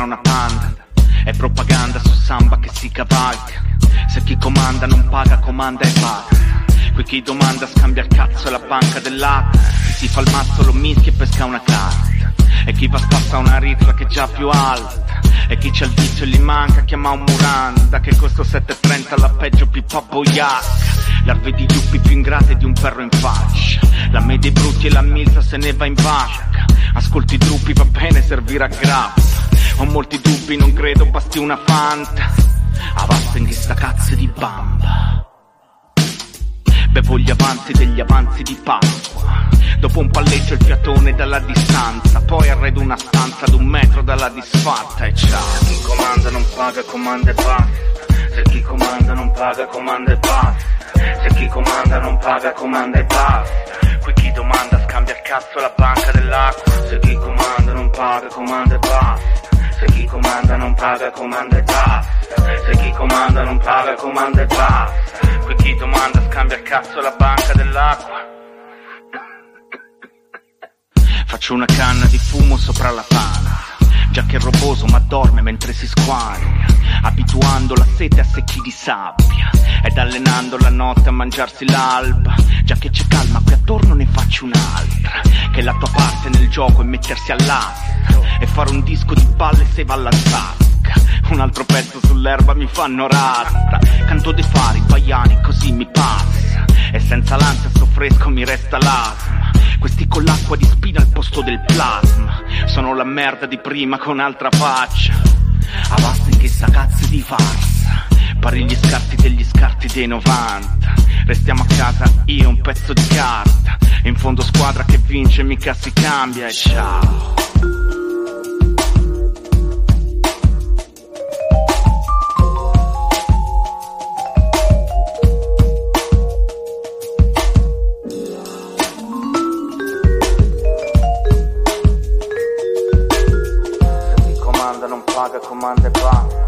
una panda. È propaganda su samba che si cavalca. Se chi comanda non paga, comanda e basta. Qui chi domanda scambia il cazzo e la banca dell'acqua. Chi si fa il mazzo lo mischia e pesca una carta. E chi va spassa una ritra che è già più alta. E chi c'ha il vizio e gli manca chiama un Muranda. Che questo 730 la peggio pippa boiacca. Larve di lupi più ingrate di un perro in faccia. La me dei brutti e la milza se ne va in vacca. Ascolti i drupi, va bene servire a grappa. Ho molti dubbi, non credo basti una fanta. Avanza in sta cazzo di bamba. Bevo gli avanzi degli avanzi di Pasqua. Dopo un palleggio il fiatone dalla distanza. Poi arredo una stanza ad 1 metro dalla disfatta. E ciao. Se chi comanda non paga, comanda e basta. Se chi comanda non paga, comanda e basta. Se chi comanda non paga, comanda e basta. Qui chi domanda scambia il cazzo alla banca dell'acqua. Se chi comanda non paga, comanda e basta. Se chi comanda non paga, comanda e basta. Se chi comanda non paga, comanda e basta. Qui chi domanda scambia il cazzo alla banca dell'acqua. Faccio una canna di fumo sopra la panza. Già che è roboso ma dorme mentre si squaglia. Abituando la sete a secchi di sabbia. Ed allenando la notte a mangiarsi l'alba. Già che c'è calma qui attorno ne faccio un'altra. Che la tua parte nel gioco è mettersi all'asta e fare un disco di balle se va alla sacca. Un altro pezzo sull'erba mi fanno rasta. Canto dei fari, baiani, così mi passa. E senza l'ansia sto fresco mi resta l'asma. Questi con l'acqua di spina al posto del plasma. Sono la merda di prima con altra faccia. Avanza in che sta cazzo di farsa. Pari gli scarti degli scarti dei 90. Restiamo a casa, io un pezzo di carta. In fondo squadra che vince mica si cambia. E ciao. Non paga, comanda e basta.